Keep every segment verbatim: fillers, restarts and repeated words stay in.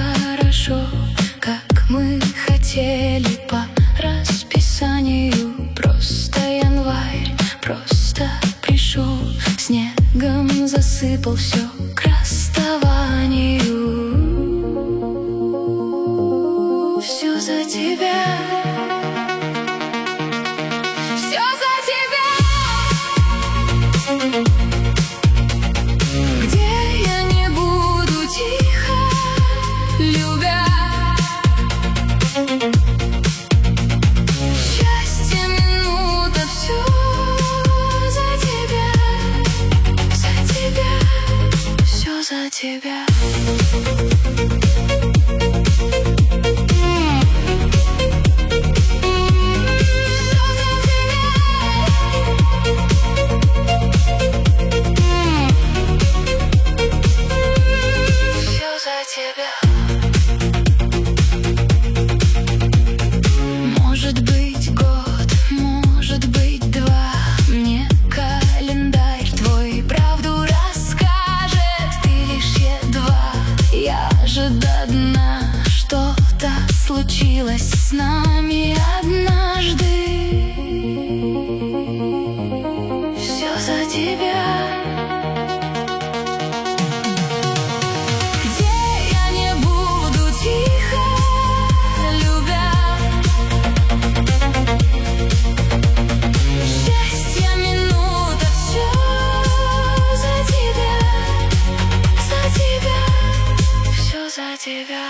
хорошо, как мы хотели по расписанию. Просто январь, просто пришел, снегом засыпал все к расставанию. Все за тебя, все за тебя. Где я не буду тихо, любя. Счастье минута, все за тебя, за тебя, все за тебя. Может быть год, может быть два, мне календарь твой правду расскажет. Ты лишь едва, я же до дна. Что-то случилось с нами однажды. Все за тебя. За тебя.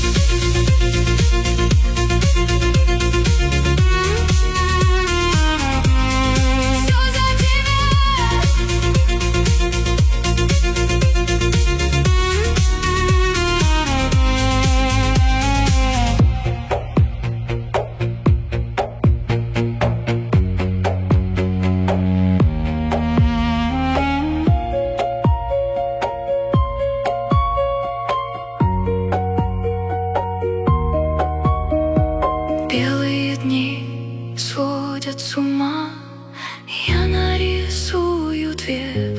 Белые дни сводят с ума, я нарисую две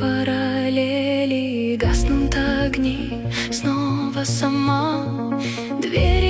параллели. Гаснут огни снова сама, двери